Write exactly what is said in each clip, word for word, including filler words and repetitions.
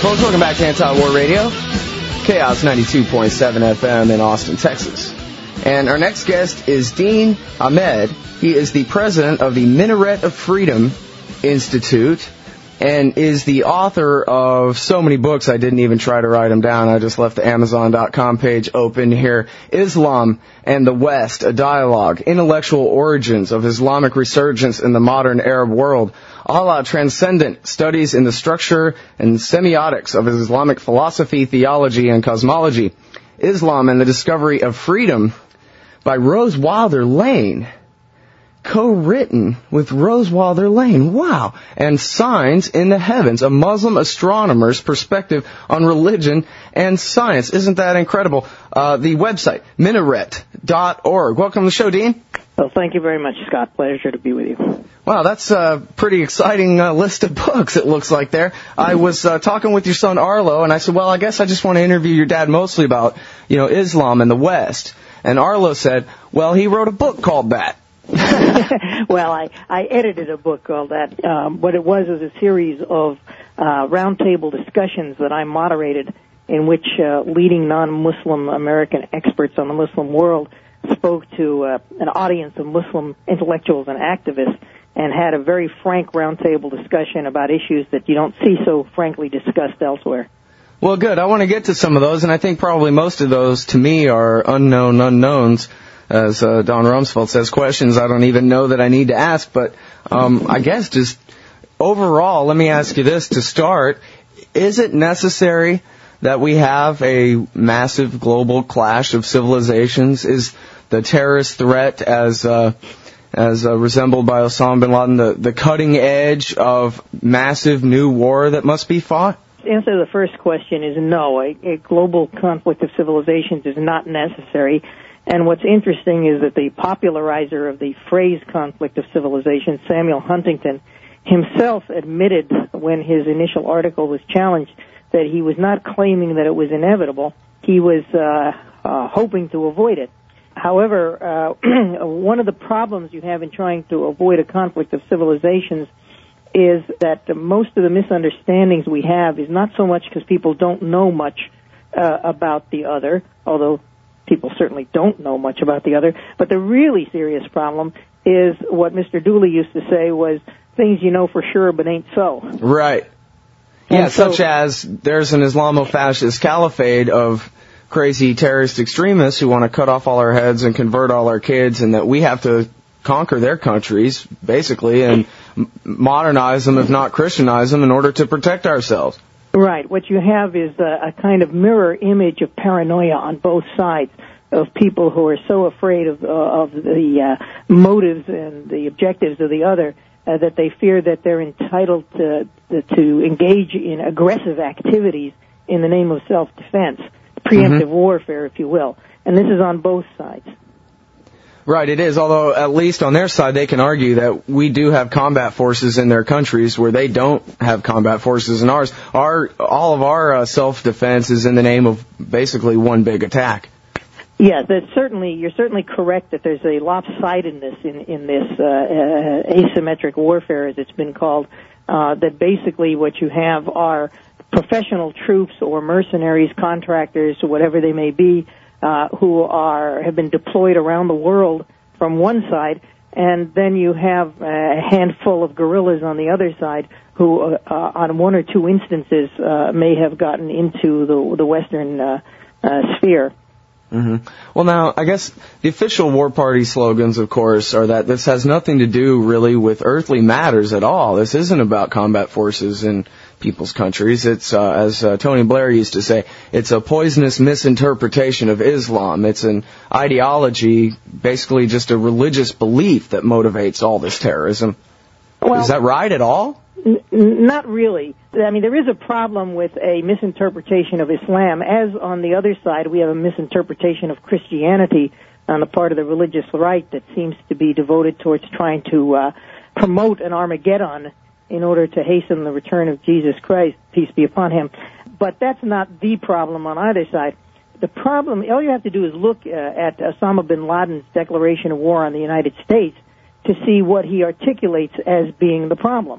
folks. Welcome back to Anti-War Radio. Chaos ninety-two point seven F M in Austin, Texas. And our next guest is Dean Ahmed. He is the president of the Minaret of Freedom Institute and is the author of so many books I didn't even try to write them down. I just left the Amazon dot com page open here. Islam and the West, a dialogue, intellectual origins of Islamic resurgence in the modern Arab world. Allah transcendent studies in the structure and semiotics of Islamic philosophy, theology, and cosmology. Islam and the Discovery of Freedom by Rose Wilder Lane. Co-written with Rose Wilder Lane. Wow. And Signs in the Heavens, a Muslim astronomer's perspective on religion and science. Isn't that incredible? Uh, the website, minaret dot org. Welcome to the show, Dean. Well, thank you very much, Scott. Pleasure to be with you. Wow, that's a pretty exciting uh, list of books, it looks like there. I was uh, talking with your son Arlo, and I said, well, I guess I just want to interview your dad mostly about, you know, Islam and the West. And Arlo said, well, he wrote a book called that. Well, I, I edited a book called that. Um, what it was was a series of uh, roundtable discussions that I moderated in which uh, leading non-Muslim American experts on the Muslim world spoke to uh, an audience of Muslim intellectuals and activists and had a very frank roundtable discussion about issues that you don't see so frankly discussed elsewhere. Well, good. I want to get to some of those, and I think probably most of those, to me, are unknown unknowns. As uh, Don Rumsfeld says, questions I don't even know that I need to ask. But um, I guess just overall, let me ask you this to start. Is it necessary that we have a massive global clash of civilizations? Is the terrorist threat, as uh, as uh, resembled by Osama bin Laden, the, the cutting edge of massive new war that must be fought? The answer to the first question is no. A, a global conflict of civilizations is not necessary. And what's interesting is that the popularizer of the phrase conflict of civilization, Samuel Huntington, himself admitted when his initial article was challenged that he was not claiming that it was inevitable. He was uh, uh, hoping to avoid it. However, uh, one of the problems you have in trying to avoid a conflict of civilizations is that most of the misunderstandings we have is not so much because people don't know much uh, about the other, although people certainly don't know much about the other, but the really serious problem is what Mister Dooley used to say was things you know for sure but ain't so. Right. Yeah, so, such as there's an Islamo-fascist caliphate of crazy terrorist extremists who want to cut off all our heads and convert all our kids, and that we have to conquer their countries, basically, and modernize them, if not Christianize them, in order to protect ourselves. Right. What you have is a, a kind of mirror image of paranoia on both sides of people who are so afraid of, uh, of the uh, motives and the objectives of the other uh, that they fear that they're entitled to, to engage in aggressive activities in the name of self-defense, preemptive mm-hmm. warfare, if you will. And this is on both sides. Right, it is, although at least on their side they can argue that we do have combat forces in their countries where they don't have combat forces in ours. Our all of our uh, self-defense is in the name of basically one big attack. Yeah, that's certainly, you're certainly correct that there's a lopsidedness in, in this uh, uh, asymmetric warfare, as it's been called, uh, that basically what you have are professional troops or mercenaries, contractors, or whatever they may be, Uh, who are have been deployed around the world from one side, and then you have a handful of guerrillas on the other side who, uh, uh, on one or two instances, uh, may have gotten into the, the Western uh, uh, sphere. Mm-hmm. Well, now, I guess the official war party slogans, of course, are that this has nothing to do really with earthly matters at all. This isn't about combat forces in people's countries. It's, uh, as uh, Tony Blair used to say, it's a poisonous misinterpretation of Islam. It's an ideology, basically just a religious belief that motivates all this terrorism. Well, is that right at all? N- not really. I mean, there is a problem with a misinterpretation of Islam, as on the other side we have a misinterpretation of Christianity on the part of the religious right that seems to be devoted towards trying to uh, promote an Armageddon in order to hasten the return of Jesus Christ, peace be upon him. But that's not the problem on either side. The problem, all you have to do is look uh, at Osama bin Laden's declaration of war on the United States to see what he articulates as being the problem.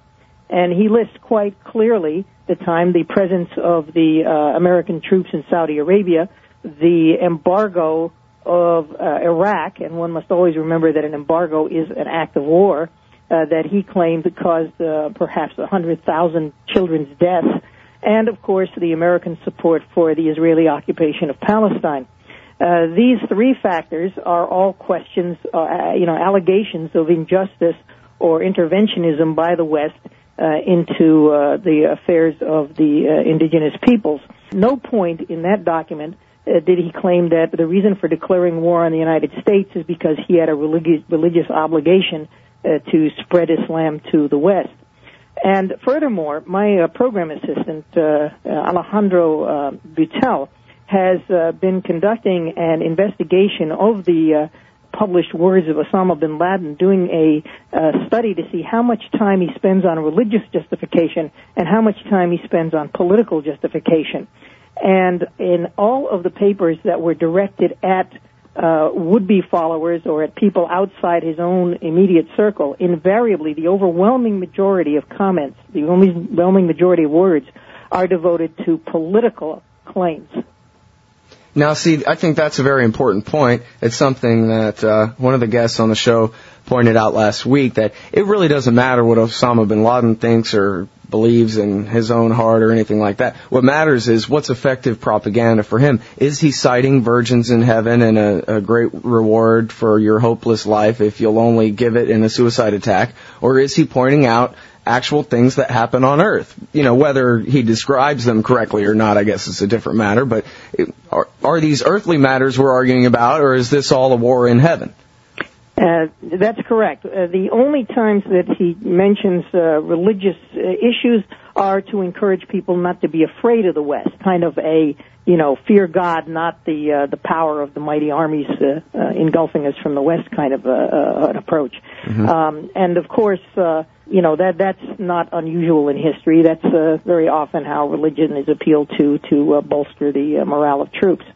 And he lists quite clearly the time the presence of the uh, American troops in Saudi Arabia, the embargo of uh, Iraq, and one must always remember that an embargo is an act of war, uh, that he claimed caused uh, perhaps one hundred thousand children's deaths, and, of course, the American support for the Israeli occupation of Palestine. Uh, these three factors are all questions, uh, you know, allegations of injustice or interventionism by the West uh, into uh, the affairs of the uh, indigenous peoples. No point in that document uh, did he claim that the reason for declaring war on the United States is because he had a religious, religious obligation uh, to spread Islam to the West. And furthermore, my uh, program assistant, uh, Alejandro uh, Butel, has uh, been conducting an investigation of the uh, published words of Osama bin Laden, doing a uh, study to see how much time he spends on religious justification and how much time he spends on political justification. And in all of the papers that were directed at uh, would-be followers or at people outside his own immediate circle, invariably the overwhelming majority of comments, the overwhelming majority of words, are devoted to political claims. Now, see, I think that's a very important point. It's something that uh, one of the guests on the show pointed out last week, that it really doesn't matter what Osama bin Laden thinks or believes in his own heart or anything like that. What matters is what's effective propaganda for him. Is he citing virgins in heaven and a, a great reward for your hopeless life if you'll only give it in a suicide attack? Or is he pointing out actual things that happen on Earth? You know, whether he describes them correctly or not, I guess is a different matter, but it, are, are these earthly matters we're arguing about, or is this all a war in heaven? Uh, that's correct. Uh, the only times that he mentions uh, religious uh, issues are to encourage people not to be afraid of the West, kind of a, you know, fear God, not the uh, the power of the mighty armies uh, uh, engulfing us from the West kind of uh, uh, an approach. Mm-hmm. Um, and, of course, uh, you know, that that's not unusual in history. That's uh, very often how religion is appealed to to uh, bolster the uh, morale of troops.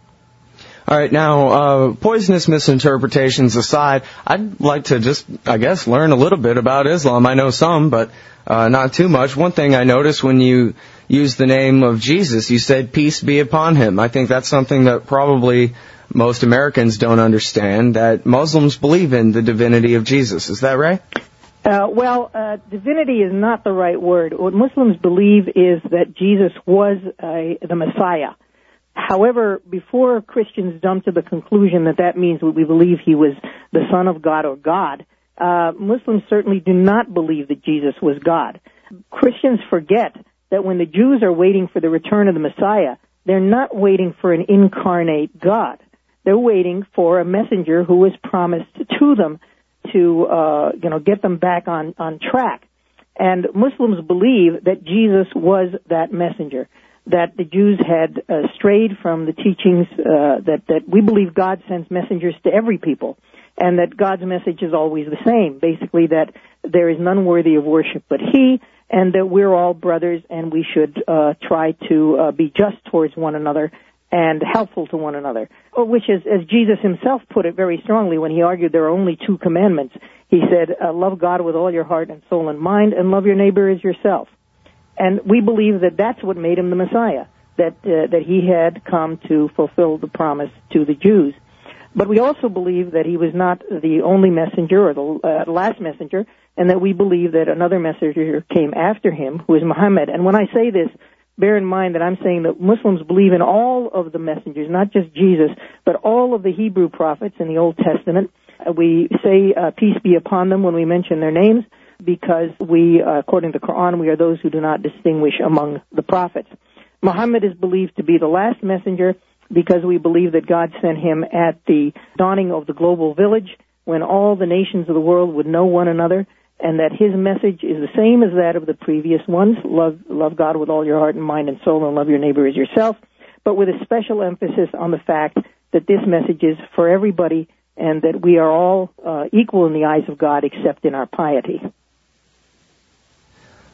All right, now, uh, poisonous misinterpretations aside, I'd like to just, I guess, learn a little bit about Islam. I know some, but uh, not too much. One thing I noticed when you used the name of Jesus, you said, peace be upon him. I think that's something that probably most Americans don't understand, that Muslims believe in the divinity of Jesus. Is that right? Uh, well, uh, divinity is not the right word. What Muslims believe is that Jesus was uh, the Messiah. However, before Christians jump to the conclusion that that means we believe he was the Son of God or God, uh, Muslims certainly do not believe that Jesus was God. Christians forget that when the Jews are waiting for the return of the Messiah, they're not waiting for an incarnate God. They're waiting for a messenger who was promised to them to, uh, you know, get them back on, on track. And Muslims believe that Jesus was that messenger, that the Jews had uh, strayed from the teachings, uh, that, that we believe God sends messengers to every people, and that God's message is always the same, basically that there is none worthy of worship but he, and that we're all brothers and we should uh, try to uh, be just towards one another and helpful to one another, which is, as Jesus himself put it very strongly when he argued there are only two commandments. He said, uh, love God with all your heart and soul and mind, and love your neighbor as yourself. And we believe that that's what made him the Messiah, that uh, that he had come to fulfill the promise to the Jews. But we also believe that he was not the only messenger or the uh, last messenger, and that we believe that another messenger came after him, who is Muhammad. And when I say this, bear in mind that I'm saying that Muslims believe in all of the messengers, not just Jesus, but all of the Hebrew prophets in the Old Testament. Uh, we say uh, peace be upon them when we mention their names, because we, uh, according to the Quran, we are those who do not distinguish among the prophets. Muhammad is believed to be the last messenger because we believe that God sent him at the dawning of the global village, when all the nations of the world would know one another, and that his message is the same as that of the previous ones. Love, love God with all your heart and mind and soul, and love your neighbor as yourself, but with a special emphasis on the fact that this message is for everybody, and that we are all uh, equal in the eyes of God except in our piety.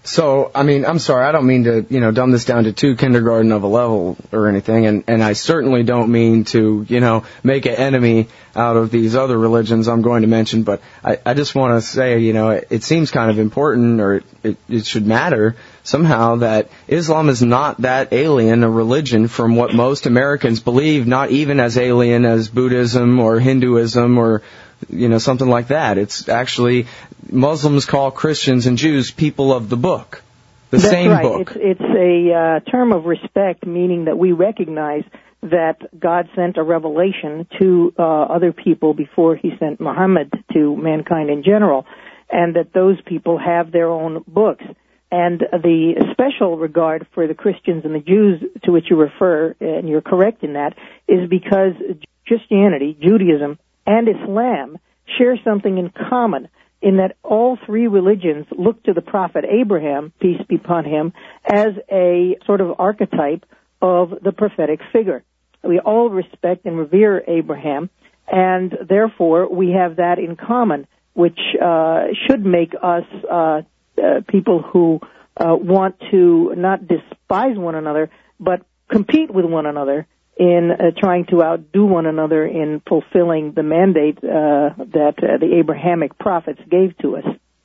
So, I mean, I'm sorry, I don't mean to, you know, dumb this down to two kindergarten of a level or anything, and, and I certainly don't mean to, you know, make an enemy out of these other religions I'm going to mention, but I, I just want to say, you know, it, it seems kind of important, or it, it should matter somehow, that Islam is not that alien a religion from what most Americans believe, not even as alien as Buddhism or Hinduism or, you know, something like that. It's actually, Muslims call Christians and Jews people of the book, the That's same right. book. It's, it's a uh, term of respect, meaning that we recognize that God sent a revelation to uh, other people before he sent Muhammad to mankind in general, and that those people have their own books. And the special regard for the Christians and the Jews to which you refer, and you're correct in that, is because Christianity, Judaism, and Islam share something in common, in that all three religions look to the prophet Abraham, peace be upon him, as a sort of archetype of the prophetic figure. We all respect and revere Abraham, and therefore we have that in common, which uh, should make us uh, uh, people who uh, want to not despise one another, but compete with one another in uh, trying to outdo one another in fulfilling the mandate uh, that uh, the Abrahamic prophets gave to us.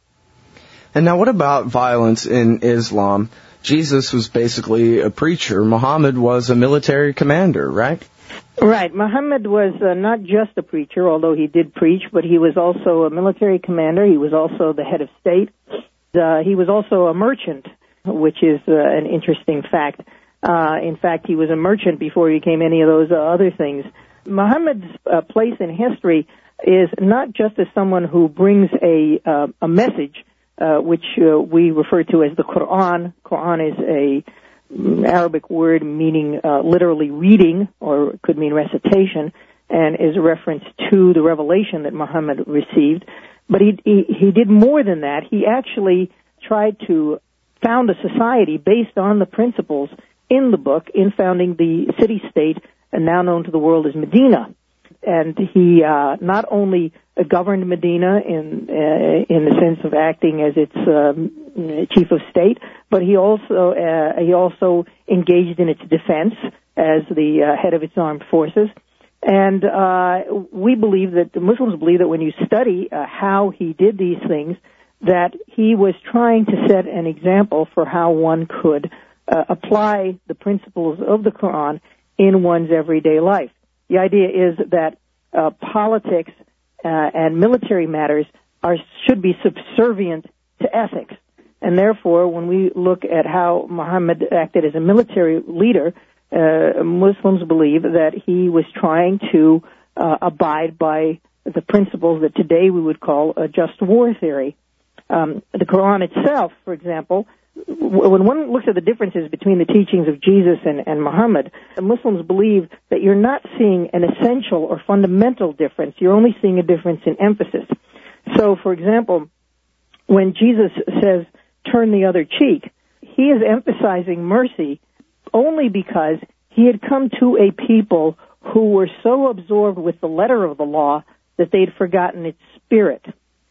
And now what about violence in Islam? Jesus was basically a preacher. Muhammad was a military commander, right? Right. Muhammad was uh, not just a preacher, although he did preach, but he was also a military commander. He was also the head of state. Uh, he was also a merchant, which is uh, an interesting fact. Uh, in fact, he was a merchant before he became any of those uh, other things. Muhammad's uh, place in history is not just as someone who brings a uh, a message, uh, which uh, we refer to as the Quran. Quran is a Arabic word meaning uh, literally reading, or could mean recitation, and is a reference to the revelation that Muhammad received. But he, he, he did more than that. He actually tried to found a society based on the principles in the book in founding the city-state, and now known to the world as Medina. And he uh, not only governed Medina in uh, in the sense of acting as its um, chief of state, but he also uh, he also engaged in its defense as the uh, head of its armed forces. And uh, we believe that the Muslims believe that when you study uh, how he did these things, that he was trying to set an example for how one could uh, apply the principles of the Quran in one's everyday life. The idea is that uh, politics uh, and military matters are should be subservient to ethics. And therefore, when we look at how Muhammad acted as a military leader, uh, Muslims believe that he was trying to uh, abide by the principles that today we would call a just war theory. Um, the Quran itself, for example, when one looks at the differences between the teachings of Jesus and, and Muhammad, the Muslims believe that you're not seeing an essential or fundamental difference. You're only seeing a difference in emphasis. So, for example, when Jesus says, turn the other cheek, he is emphasizing mercy only because he had come to a people who were so absorbed with the letter of the law that they'd forgotten its spirit.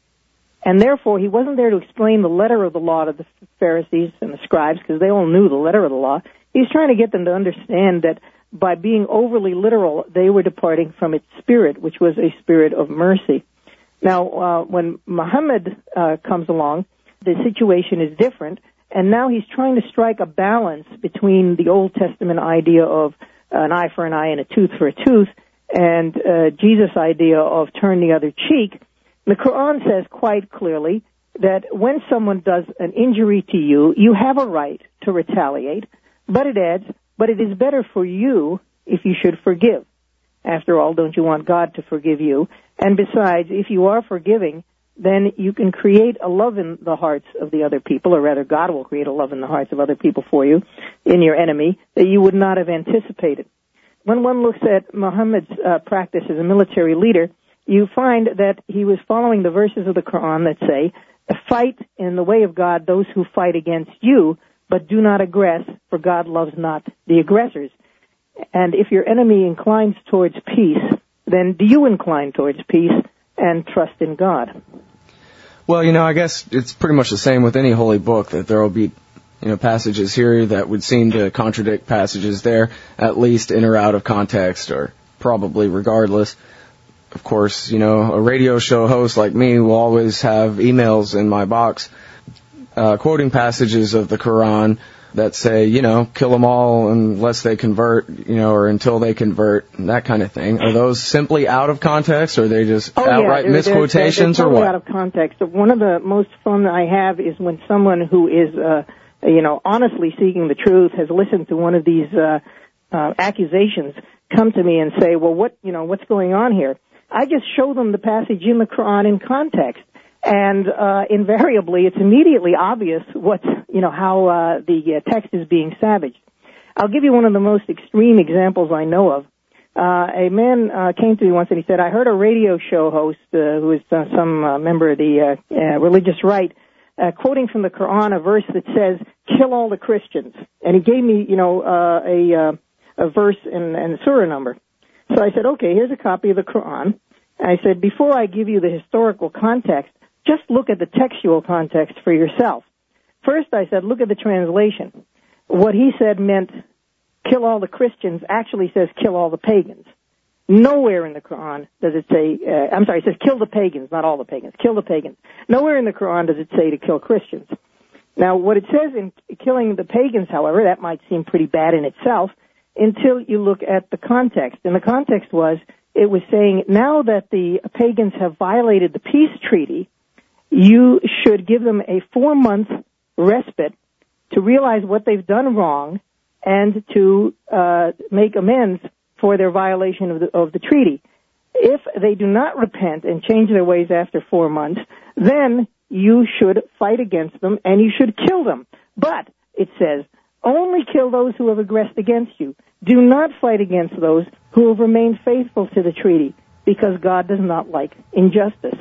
And therefore, he wasn't there to explain the letter of the law to the Pharisees and the scribes, because they all knew the letter of the law. He's trying to get them to understand that by being overly literal, they were departing from its spirit, which was a spirit of mercy. Now, uh, when Muhammad uh, comes along, the situation is different, and now he's trying to strike a balance between the Old Testament idea of an eye for an eye and a tooth for a tooth, and uh, Jesus' idea of turn the other cheek. The Quran says quite clearly that when someone does an injury to you, you have a right to retaliate, but it adds, but it is better for you if you should forgive. After all, don't you want God to forgive you? And besides, if you are forgiving, then you can create a love in the hearts of the other people, or rather God will create a love in the hearts of other people for you, in your enemy, that you would not have anticipated. When one looks at Muhammad's uh, practice as a military leader, you find that he was following the verses of the Quran that say, fight in the way of God those who fight against you, but do not aggress, for God loves not the aggressors. And if your enemy inclines towards peace, then do you incline towards peace and trust in God? Well, you know, I guess it's pretty much the same with any holy book, that there will be, you know, passages here that would seem to contradict passages there, at least in or out of context, or probably regardless. Of course, you know, a radio show host like me will always have emails in my box uh, quoting passages of the Quran that say, you know, kill them all unless they convert, you know, or until they convert, that kind of thing. Are those simply out of context, or are they just oh, outright yeah, they're, misquotations, they're, they're totally or what? Out of context. One of the most fun I have is when someone who is, uh, you know, honestly seeking the truth has listened to one of these uh, uh, accusations come to me and say, well, what, you know, what's going on here? I just show them the passage in the Quran in context. And uh, invariably, it's immediately obvious what's, you know, how uh, the uh, text is being savaged. I'll give you one of the most extreme examples I know of. Uh, a man uh, came to me once and he said, I heard a radio show host uh, who is uh, some uh, member of the uh, uh, religious right uh, quoting from the Quran a verse that says, kill all the Christians. And he gave me, you know, uh, a, uh, a verse and, and a surah number. So I said, okay, here's a copy of the Quran. And I said, before I give you the historical context, just look at the textual context for yourself. First, I said, look at the translation. What he said meant kill all the Christians actually says kill all the pagans. Nowhere in the Quran does it say, uh, I'm sorry, it says kill the pagans, not all the pagans, kill the pagans. Nowhere in the Quran does it say to kill Christians. Now, what it says in killing the pagans, however, that might seem pretty bad in itself until you look at the context. And the context was, it was saying now that the pagans have violated the peace treaty, you should give them a four-month respite to realize what they've done wrong and to uh, make amends for their violation of the, of the treaty. If they do not repent and change their ways after four months, then you should fight against them and you should kill them. But, it says, only kill those who have aggressed against you. Do not fight against those who have remained faithful to the treaty, because God does not like injustice.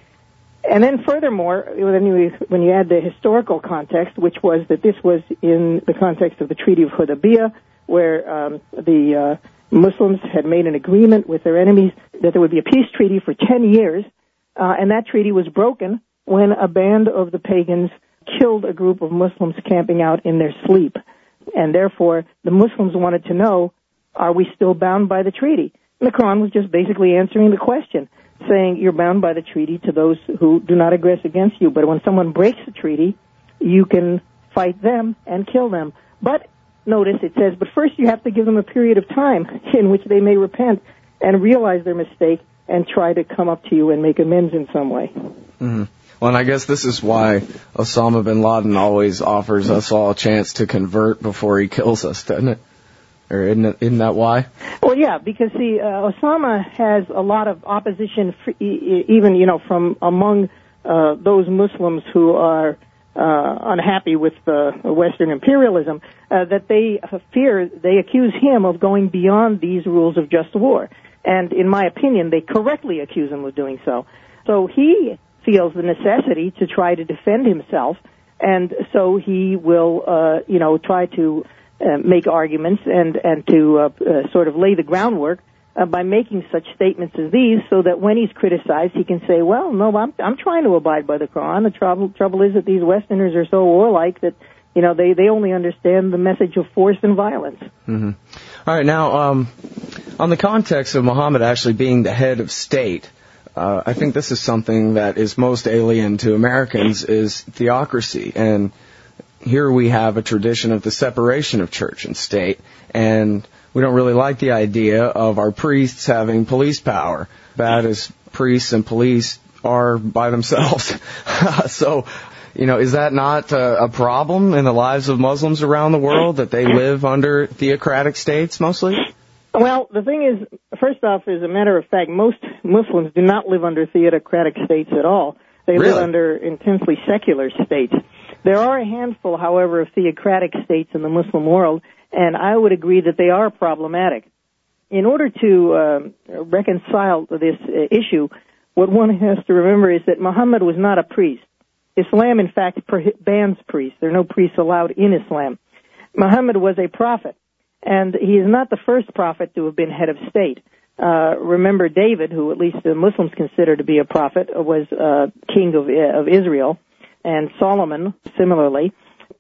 And then furthermore, when you, when you add the historical context, which was that this was in the context of the Treaty of Hudaybiyah, where um, the uh, Muslims had made an agreement with their enemies that there would be a peace treaty for ten years, uh, and that treaty was broken when a band of the pagans killed a group of Muslims camping out in their sleep. And therefore, the Muslims wanted to know, are we still bound by the treaty? And the Quran was just basically answering the question, saying you're bound by the treaty to those who do not aggress against you. But when someone breaks the treaty, you can fight them and kill them. But notice it says, but first you have to give them a period of time in which they may repent and realize their mistake and try to come up to you and make amends in some way. Mm-hmm. Well, and I guess this is why Osama bin Laden always offers us all a chance to convert before he kills us, doesn't it? Or isn't, it, isn't that why? Well, yeah, because, see, uh, Osama has a lot of opposition, for, even, you know, from among uh, those Muslims who are uh, unhappy with uh, Western imperialism, uh, that they fear, they accuse him of going beyond these rules of just war. And in my opinion, they correctly accuse him of doing so. So he feels the necessity to try to defend himself, and so he will, uh, you know, try to uh, make arguments and, and to uh, uh, sort of lay the groundwork uh, by making such statements as these, so that when he's criticized, he can say, well, no, I'm, I'm trying to abide by the Quran. The trouble, trouble is that these Westerners are so warlike that, you know, they, they only understand the message of force and violence. Mm-hmm. All right, now, um, on the context of Muhammad actually being the head of state, Uh, I think this is something that is most alien to Americans, is theocracy. And here we have a tradition of the separation of church and state, and we don't really like the idea of our priests having police power, bad as priests and police are by themselves. So, you know, is that not a, a problem in the lives of Muslims around the world, that they live under theocratic states mostly? Well, the thing is, first off, as a matter of fact, most Muslims do not live under theocratic states at all. They really? live under intensely secular states. There are a handful, however, of theocratic states in the Muslim world, and I would agree that they are problematic. In order to uh, reconcile this uh, issue, what one has to remember is that Muhammad was not a priest. Islam, in fact, bans priests. There are no priests allowed in Islam. Muhammad was a prophet. And he is not the first prophet to have been head of state. Uh, remember David, who at least the Muslims consider to be a prophet, was uh, king of, of Israel, and Solomon, similarly.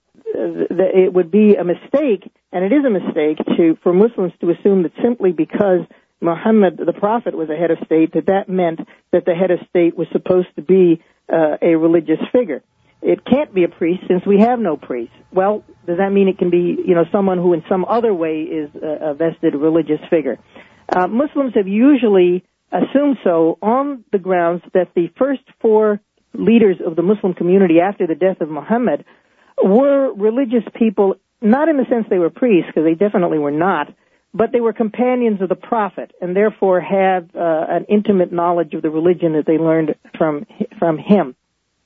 It would be a mistake, and it is a mistake to for Muslims to assume that simply because Muhammad, the prophet, was a head of state, that that meant that the head of state was supposed to be uh, a religious figure. It can't be a priest since we have no priest. Well, does that mean it can be, you know, someone who in some other way is a, a vested religious figure? Uh, Muslims have usually assumed so on the grounds that the first four leaders of the Muslim community after the death of Muhammad were religious people, not in the sense they were priests, because they definitely were not, but they were companions of the Prophet, and therefore had uh, an intimate knowledge of the religion that they learned from from him.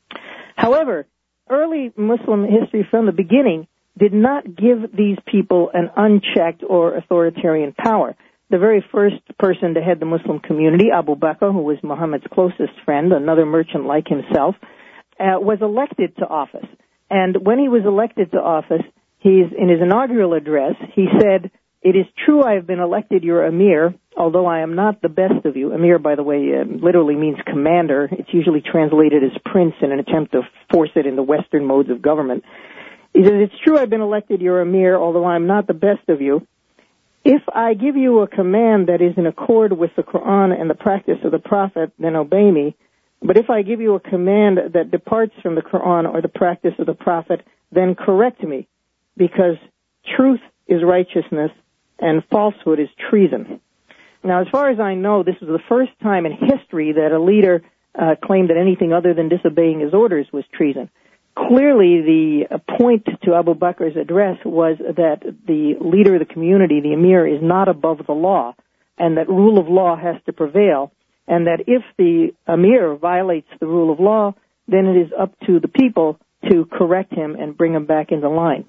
However, early Muslim history from the beginning did not give these people an unchecked or authoritarian power. The very first person to head the Muslim community, Abu Bakr, who was Muhammad's closest friend, another merchant like himself, uh, was elected to office. And when he was elected to office, he's, in his inaugural address, he said, "It is true I have been elected your emir, although I am not the best of you." Emir, by the way, uh, literally means commander. It's usually translated as prince in an attempt to force it into Western modes of government. He says, "It's true I've been elected your emir, although I am not the best of you. If I give you a command that is in accord with the Quran and the practice of the Prophet, then obey me. But if I give you a command that departs from the Quran or the practice of the Prophet, then correct me, because truth is righteousness and falsehood is treason." Now, as far as I know, this was the first time in history that a leader uh, claimed that anything other than disobeying his orders was treason. Clearly, the point to Abu Bakr's address was that the leader of the community, the emir, is not above the law, and that rule of law has to prevail, and that if the emir violates the rule of law, then it is up to the people to correct him and bring him back into line.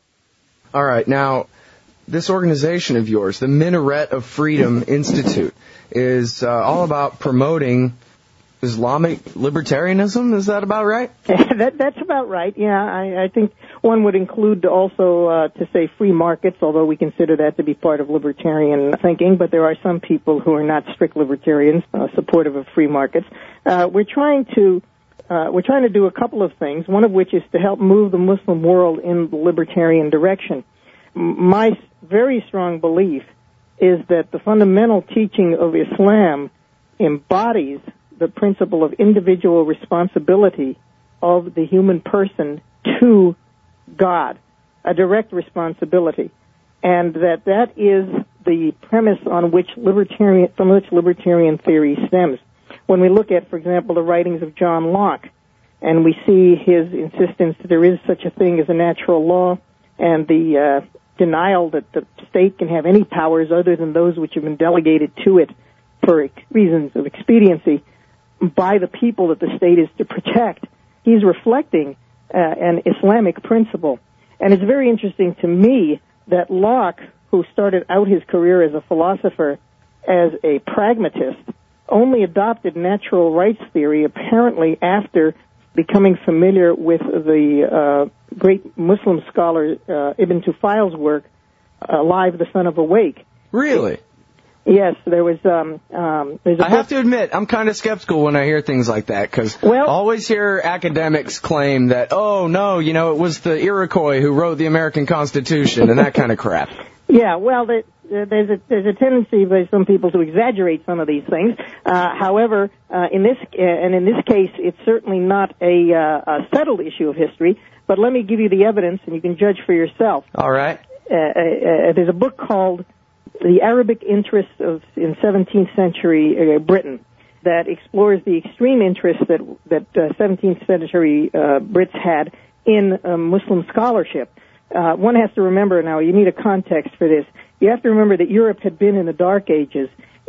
All right. Now, this organization of yours, the Minaret of Freedom Institute, is uh, all about promoting Islamic libertarianism. Is that about right? that, that's about right, yeah. I, I think one would include also uh, to say free markets, although we consider that to be part of libertarian thinking, but there are some people who are not strict libertarians, uh, supportive of free markets. Uh, we're trying to uh, we're trying to do a couple of things, one of which is to help move the Muslim world in the libertarian direction. My very strong belief is that the fundamental teaching of Islam embodies the principle of individual responsibility of the human person to God, a direct responsibility, and that that is the premise on which libertarian, from which libertarian theory stems. When we look at, for example, the writings of John Locke, and we see his insistence that there is such a thing as a natural law, and the uh, denial that the state can have any powers other than those which have been delegated to it for reasons of expediency by the people that the state is to protect, he's reflecting uh, an Islamic principle. And it's very interesting to me that Locke, who started out his career as a philosopher as a pragmatist, only adopted natural rights theory apparently after becoming familiar with the uh, great Muslim scholar uh, Ibn Tufayil's work, Alive, the Son of Awake. Really? Yes, there was. Um, um, there's a I book. have to admit, I'm kind of skeptical when I hear things like that, because well, I always hear academics claim that, oh, no, you know, it was the Iroquois who wrote the American Constitution and that kind of crap. Yeah, well, there, there's a there's a tendency by some people to exaggerate some of these things. Uh, however, uh, in this uh, and in this case, it's certainly not a, uh, a settled issue of history. But let me give you the evidence, and you can judge for yourself. All right. Uh, uh, there's a book called The Arabic Interests of in seventeenth century uh, Britain that explores the extreme interest that that uh, seventeenth century uh, Brits had in uh, Muslim scholarship. Uh, one has to remember now, you need a context for this. You have to remember that Europe had been in the Dark Ages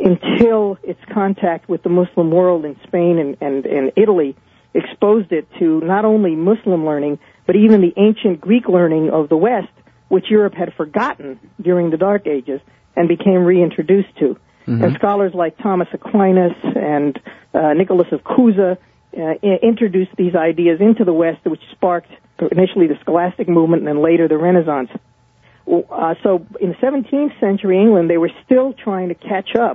until its contact with the Muslim world in Spain and, and, and Italy exposed it to not only Muslim learning, but even the ancient Greek learning of the West, which Europe had forgotten during the Dark Ages and became reintroduced to. Mm-hmm. And scholars like Thomas Aquinas and uh, Nicholas of Cusa uh, introduced these ideas into the West, which sparked initially the scholastic movement and then later the Renaissance. Uh, so in seventeenth century England, they were still trying to catch up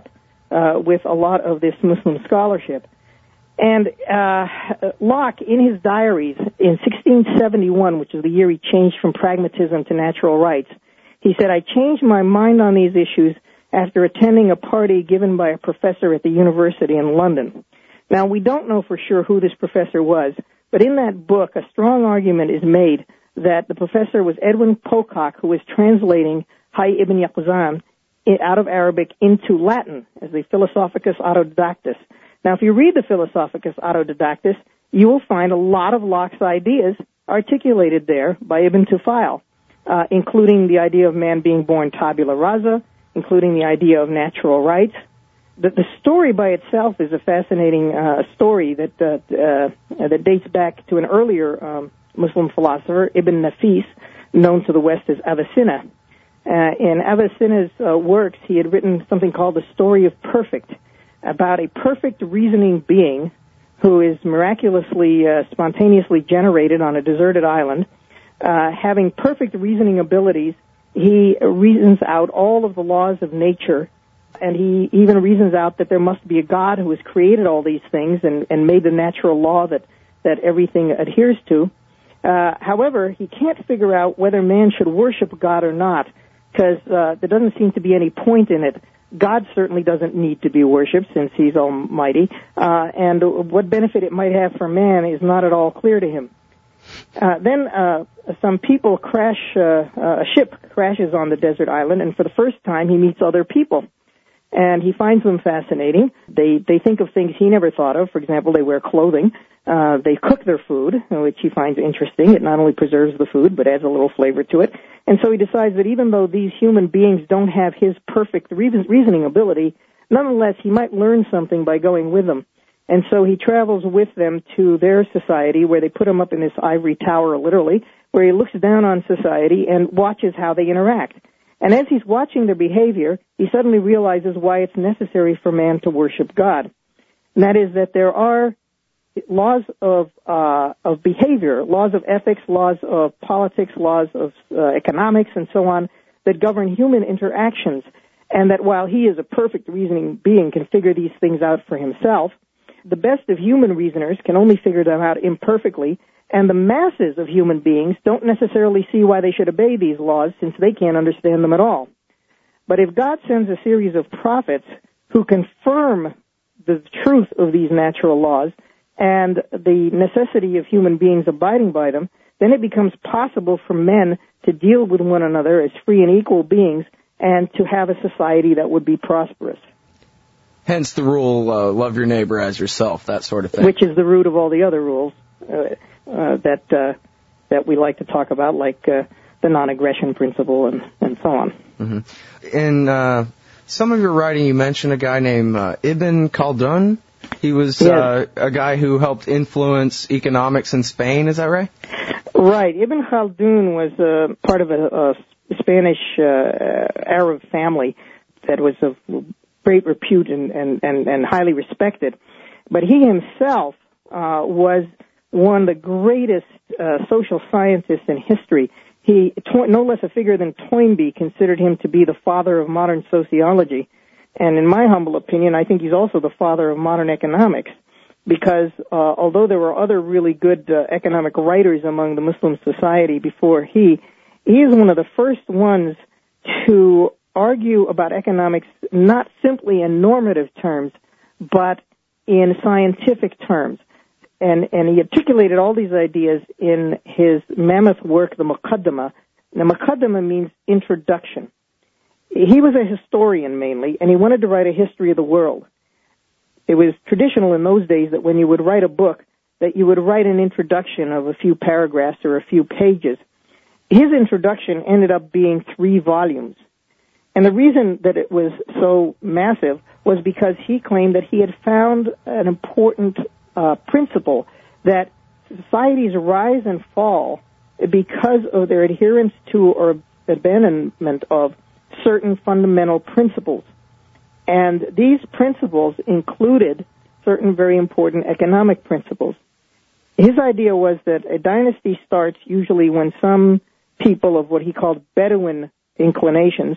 uh, with a lot of this Muslim scholarship. And uh, Locke, in his diaries, in sixteen seventy-one, which is the year he changed from pragmatism to natural rights, he said, "I changed my mind on these issues after attending a party given by a professor at the university in London." Now, we don't know for sure who this professor was, but in that book, a strong argument is made that the professor was Edwin Pocock, who was translating Hayy ibn Yaqzan out of Arabic into Latin as the Philosophicus Autodidactus. Now, if you read the Philosophicus Autodidactus, you will find a lot of Locke's ideas articulated there by Ibn Tufayl, uh, including the idea of man being born tabula rasa, including the idea of natural rights. The, the story by itself is a fascinating uh, story that uh, uh, that dates back to an earlier um, Muslim philosopher, Ibn Nafis, known to the West as Avicenna. Uh, in Avicenna's uh, works, he had written something called the Story of Perfect, about a perfect reasoning being who is miraculously, uh, spontaneously generated on a deserted island. Uh, having perfect reasoning abilities, he reasons out all of the laws of nature, and he even reasons out that there must be a God who has created all these things and, and made the natural law that, that everything adheres to. Uh, however, he can't figure out whether man should worship God or not, because uh, there doesn't seem to be any point in it. God certainly doesn't need to be worshipped since he's almighty, uh, and what benefit it might have for man is not at all clear to him. Uh, then uh, some people crash, uh, uh, a ship crashes on the desert island, and for the first time he meets other people. And he finds them fascinating. They they think of things he never thought of. For example, they wear clothing. Uh, they cook their food, which he finds interesting. It not only preserves the food, but adds a little flavor to it. And so he decides that even though these human beings don't have his perfect reasoning ability, nonetheless, he might learn something by going with them. And so he travels with them to their society, where they put him up in this ivory tower, literally, where he looks down on society and watches how they interact. And as he's watching their behavior, he suddenly realizes why it's necessary for man to worship God. And that is that there are laws of uh, of behavior, laws of ethics, laws of politics, laws of uh, economics, and so on, that govern human interactions. And that while he is a perfect reasoning being, can figure these things out for himself, the best of human reasoners can only figure them out imperfectly, and the masses of human beings don't necessarily see why they should obey these laws, since they can't understand them at all. But if God sends a series of prophets who confirm the truth of these natural laws and the necessity of human beings abiding by them, then it becomes possible for men to deal with one another as free and equal beings and to have a society that would be prosperous. Hence the rule, uh, love your neighbor as yourself, that sort of thing. Which is the root of all the other rules uh, uh, that uh, that we like to talk about, like uh, the non-aggression principle and, and so on. Mm-hmm. In uh, some of your writing, you mentioned a guy named uh, Ibn Khaldun. He was yes. uh, a guy who helped influence economics in Spain, is that right? Right. Ibn Khaldun was uh, part of a, a Spanish uh, Arab family that was of great repute and, and, and, and highly respected. But he himself uh, was one of the greatest uh, social scientists in history. He, no less a figure than Toynbee, considered him to be the father of modern sociology. And in my humble opinion, I think he's also the father of modern economics, because uh, although there were other really good uh, economic writers among the Muslim society before he, he is one of the first ones to argue about economics not simply in normative terms, but in scientific terms. And, and he articulated all these ideas in his mammoth work, the Muqaddimah. The Muqaddimah means introduction. He was a historian mainly, and he wanted to write a history of the world. It was traditional in those days that when you would write a book, that you would write an introduction of a few paragraphs or a few pages. His introduction ended up being three volumes. And the reason that it was so massive was because he claimed that he had found an important uh, principle, that societies rise and fall because of their adherence to or abandonment of certain fundamental principles. And these principles included certain very important economic principles. His idea was that a dynasty starts usually when some people of what he called Bedouin inclinations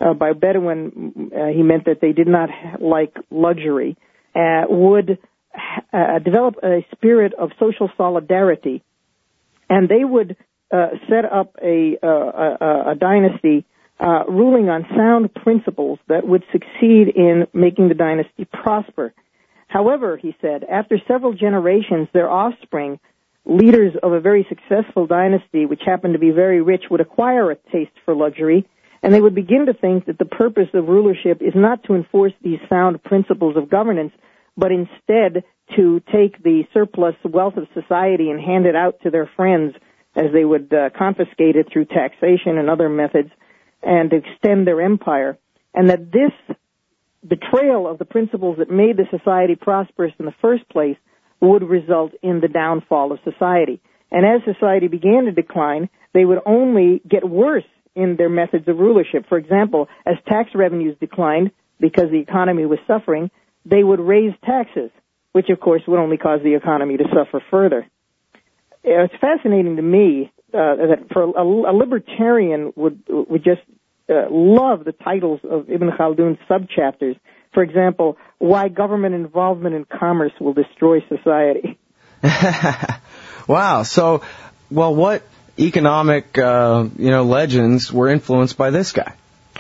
uh, by Bedouin, uh, he meant that they did not like luxury, uh, would uh, develop a spirit of social solidarity, and they would uh, set up a, uh, a, a dynasty uh, ruling on sound principles that would succeed in making the dynasty prosper. However, he said, after several generations, their offspring, leaders of a very successful dynasty, which happened to be very rich, would acquire a taste for luxury, and they would begin to think that the purpose of rulership is not to enforce these sound principles of governance, but instead to take the surplus wealth of society and hand it out to their friends as they would uh, confiscate it through taxation and other methods and extend their empire. And that this betrayal of the principles that made the society prosperous in the first place would result in the downfall of society. And as society began to decline, they would only get worse in their methods of rulership. For example, as tax revenues declined because the economy was suffering, they would raise taxes, which of course would only cause the economy to suffer further. It's fascinating to me uh, that for a, a libertarian would would just uh, love the titles of Ibn Khaldun's subchapters. For example, why government involvement in commerce will destroy society. Wow. So, well, what economic, uh, you know, legends were influenced by this guy?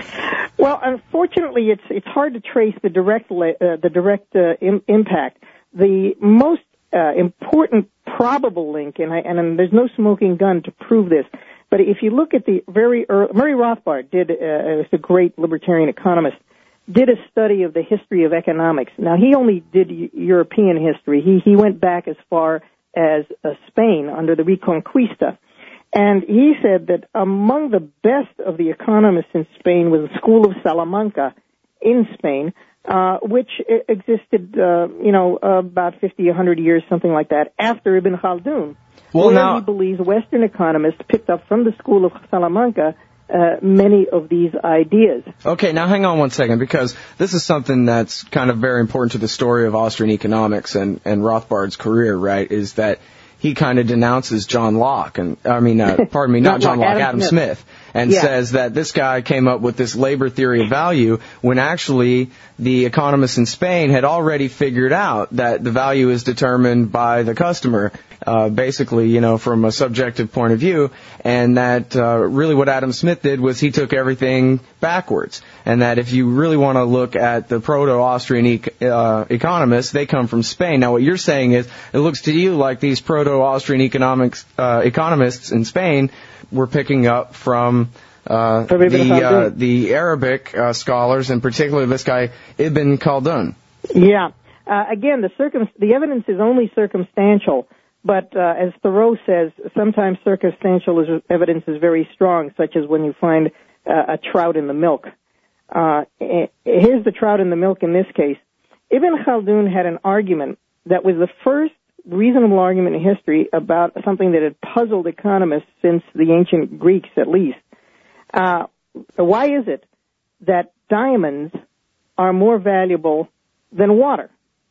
Well, unfortunately, it's it's hard to trace the direct uh, the direct uh, im- impact. The most uh, important probable link, and, I, and there's no smoking gun to prove this, but if you look at the very early, Murray Rothbard did, uh, was a great libertarian economist, did a study of the history of economics. Now, he only did European history. He he went back as far as uh, Spain under the Reconquista. And he said that among the best of the economists in Spain was the School of Salamanca in Spain, uh, which existed, uh, you know, uh, about fifty, a hundred years, something like that, after Ibn Khaldun. Well, where now, he believes Western economists picked up from the School of Salamanca Uh, many of these ideas. Okay, now hang on one second, because this is something that's kind of very important to the story of Austrian economics and, and Rothbard's career, right, is that he kind of denounces John Locke, and I mean, uh, pardon me, not John Locke, Adam, Adam Smith, Smith and yeah. says that this guy came up with this labor theory of value when actually the economists in Spain had already figured out that the value is determined by the customer, uh, basically, you know, from a subjective point of view, and that uh, really what Adam Smith did was he took everything backwards, and that if you really want to look at the proto-Austrian e- uh, economists, they come from Spain. Now, what you're saying is, it looks to you like these proto-Austrian economics uh, economists in Spain were picking up from uh, the uh, the Arabic uh, scholars, and particularly this guy Ibn Khaldun. Yeah. Uh, again, the circum the evidence is only circumstantial, but uh, as Thoreau says, sometimes circumstantial is, evidence is very strong, such as when you find uh, a trout in the milk. Uh, here's the trout in the milk in this case. Ibn Khaldun had an argument that was the first reasonable argument in history about something that had puzzled economists since the ancient Greeks, at least. Uh, why is it that diamonds are more valuable than water?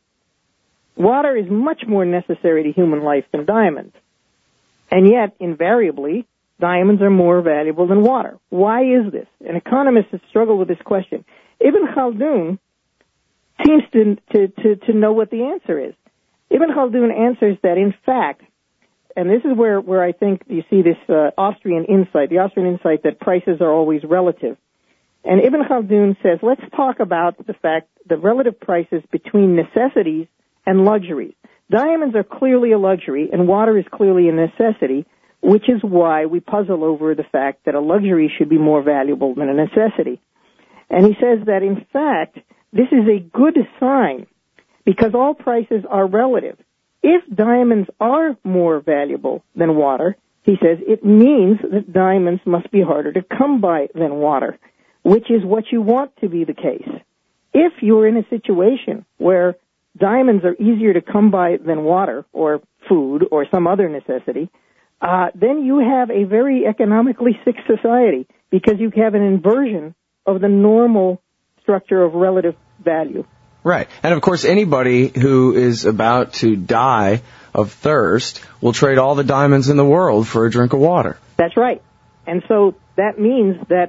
Water is much more necessary to human life than diamonds. And yet, invariably, diamonds are more valuable than water. Why is this? And economists have struggled with this question. Ibn Khaldun seems to, to, to, to know what the answer is. Ibn Khaldun answers that, in fact, and this is where, where I think you see this uh, Austrian insight, the Austrian insight that prices are always relative. And Ibn Khaldun says, let's talk about the fact, the relative prices between necessities and luxuries. Diamonds are clearly a luxury, and water is clearly a necessity, which is why we puzzle over the fact that a luxury should be more valuable than a necessity. And he says that, in fact, this is a good sign, because all prices are relative. If diamonds are more valuable than water, he says, it means that diamonds must be harder to come by than water, which is what you want to be the case. If you're in a situation where diamonds are easier to come by than water or food or some other necessity, uh, then you have a very economically sick society, because you have an inversion of the normal structure of relative value. Right. And, of course, anybody who is about to die of thirst will trade all the diamonds in the world for a drink of water. That's right. And so that means that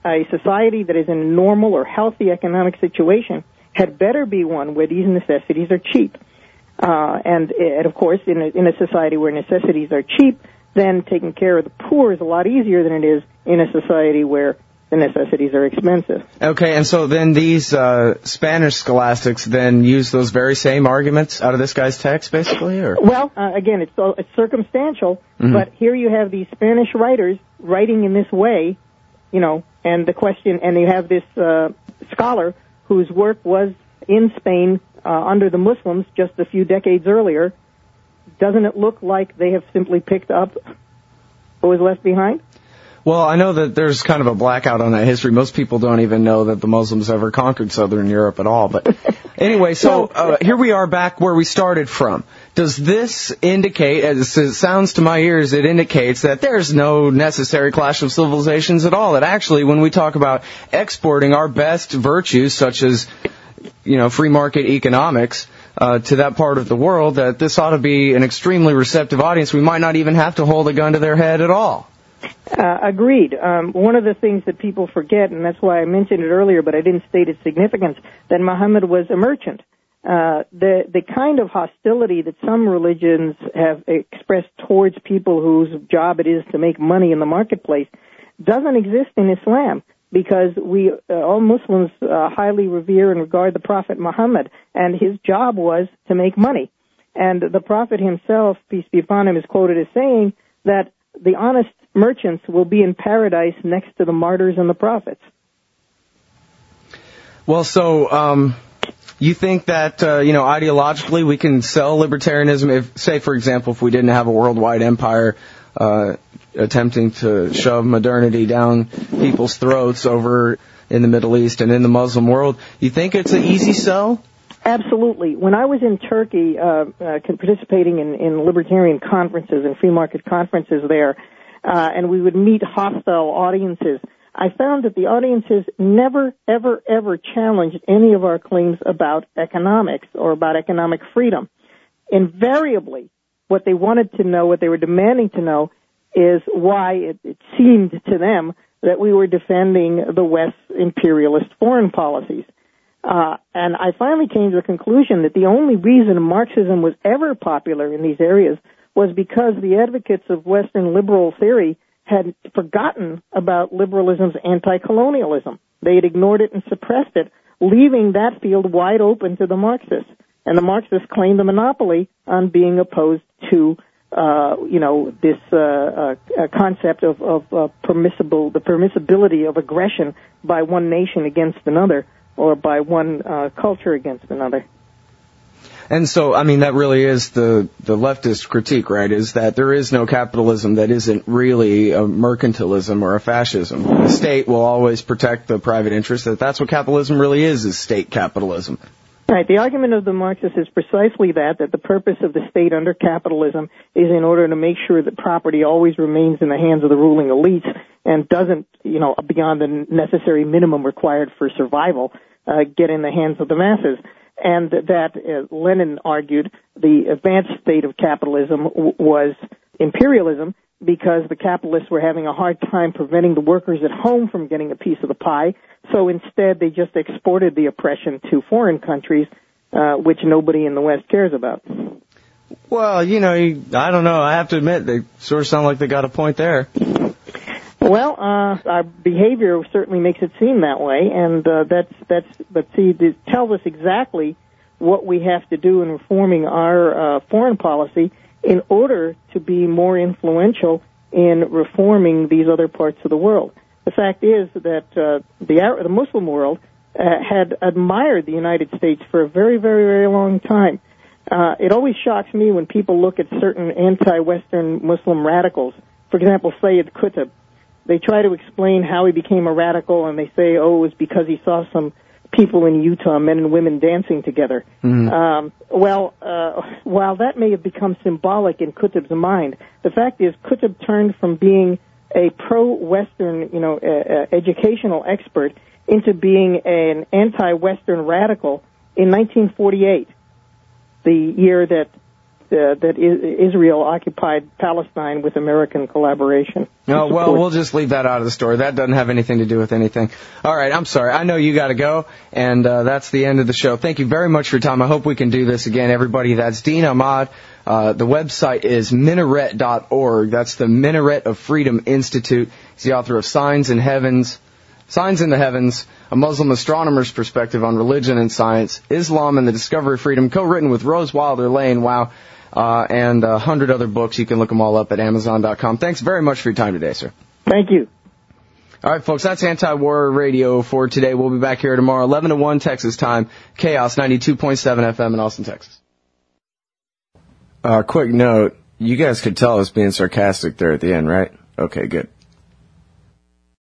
a society that is in a normal or healthy economic situation had better be one where these necessities are cheap. Uh, and, and, of course, in a, in a society where necessities are cheap, then taking care of the poor is a lot easier than it is in a society where the necessities are expensive. Okay, and so then these uh, Spanish scholastics then use those very same arguments out of this guy's text, basically? Or? Well, uh, again, it's, it's circumstantial, mm-hmm. but here you have these Spanish writers writing in this way, you know, and the question, and you have this uh, scholar whose work was in Spain uh, under the Muslims just a few decades earlier. Doesn't it look like they have simply picked up what was left behind? Well, I know that there's kind of a blackout on that history. Most people don't even know that the Muslims ever conquered southern Europe at all. But anyway, so uh, here we are back where we started from. Does this indicate, as it sounds to my ears, it indicates that there's no necessary clash of civilizations at all. That actually, when we talk about exporting our best virtues, such as, you know, free market economics, uh, to that part of the world, that this ought to be an extremely receptive audience. We might not even have to hold a gun to their head at all. Uh, agreed. Um, one of the things that people forget, and that's why I mentioned it earlier, but I didn't state its significance, that Muhammad was a merchant. Uh, the the kind of hostility that some religions have expressed towards people whose job it is to make money in the marketplace doesn't exist in Islam, because we uh, all Muslims uh, highly revere and regard the Prophet Muhammad, and his job was to make money. And the Prophet himself, peace be upon him, is quoted as saying that the honest merchants will be in paradise next to the martyrs and the prophets. Well, so um, you think that, uh, you know, ideologically we can sell libertarianism if, say, for example, if we didn't have a worldwide empire uh, attempting to shove modernity down people's throats over in the Middle East and in the Muslim world, you think it's an easy sell? Absolutely. When I was in Turkey, uh, uh, participating in, in libertarian conferences and free market conferences there, uh, and we would meet hostile audiences, I found that the audiences never, ever, ever challenged any of our claims about economics or about economic freedom. Invariably, what they wanted to know, what they were demanding to know, is why it, it seemed to them that we were defending the West's imperialist foreign policies. Uh, and I finally came to the conclusion that the only reason Marxism was ever popular in these areas was because the advocates of Western liberal theory had forgotten about liberalism's anti-colonialism. They had ignored it and suppressed it, leaving that field wide open to the Marxists. And the Marxists claimed the monopoly on being opposed to, uh, you know, this uh, uh, concept of, of uh, permissible, the permissibility of aggression by one nation against another, or by one uh, culture against another. And so, I mean, that really is the, the leftist critique, right, is that there is no capitalism that isn't really a mercantilism or a fascism. The state will always protect the private interest. That that's what capitalism really is, is state capitalism. Right. The argument of the Marxists is precisely that, that the purpose of the state under capitalism is in order to make sure that property always remains in the hands of the ruling elites and doesn't, you know, beyond the necessary minimum required for survival, uh, get in the hands of the masses. And that, uh, Lenin argued, the advanced state of capitalism w- was imperialism, because the capitalists were having a hard time preventing the workers at home from getting a piece of the pie. So instead, they just exported the oppression to foreign countries, uh, which nobody in the West cares about. Well, you know, I don't know. I have to admit, they sort of sound like they got a point there. Well, uh, our behavior certainly makes it seem that way, and uh, that's that's. But see, it tells us exactly what we have to do in reforming our uh, foreign policy in order to be more influential in reforming these other parts of the world. The fact is that uh, the the Muslim world uh, had admired the United States for a very, very, very long time. Uh, it always shocks me when people look at certain anti-Western Muslim radicals. For example, Sayyid Qutb. They try to explain how he became a radical, and they say, oh, it was because he saw some people in Utah, men and women, dancing together. Mm-hmm. Um, well, uh, while that may have become symbolic in Qutb's mind, the fact is Qutb turned from being a pro-Western, you know, uh, uh, educational expert into being an anti-Western radical in nineteen forty-eight, the year that uh, that I- Israel occupied Palestine with American collaboration. No, well, we'll just leave that out of the story. That doesn't have anything to do with anything. All right, I'm sorry. I know you got to go, and uh, that's the end of the show. Thank you very much for your time. I hope we can do this again, everybody. That's Dean Ahmad. Uh, the website is minaret dot org. That's the Minaret of Freedom Institute. He's the author of Signs in Heavens, Signs in the Heavens, A Muslim Astronomer's Perspective on Religion and Science, Islam and the Discovery of Freedom, co-written with Rose Wilder Lane, wow, uh, and a hundred other books. You can look them all up at amazon dot com. Thanks very much for your time today, sir. Thank you. All right, folks, that's Anti-War Radio for today. We'll be back here tomorrow, eleven to one Texas time, Chaos ninety-two point seven F M in Austin, Texas. Uh, quick note, you guys could tell us being sarcastic there at the end, right? Okay, good.